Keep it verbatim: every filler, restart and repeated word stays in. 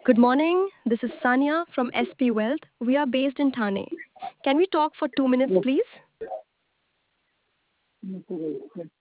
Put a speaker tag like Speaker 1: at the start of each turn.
Speaker 1: Good morning. This is Sanya from S P Wealth. We are based in Thane. Can we talk for two minutes,
Speaker 2: Yes,
Speaker 1: please?
Speaker 2: yes, yes.